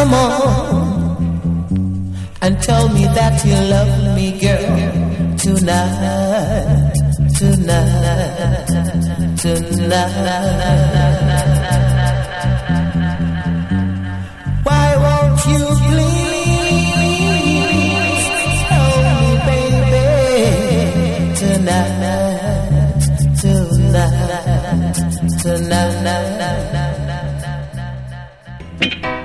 come on and tell me that you love me, girl, tonight, tonight, tonight. Why won't you please tell me, baby, tonight, tonight, tonight.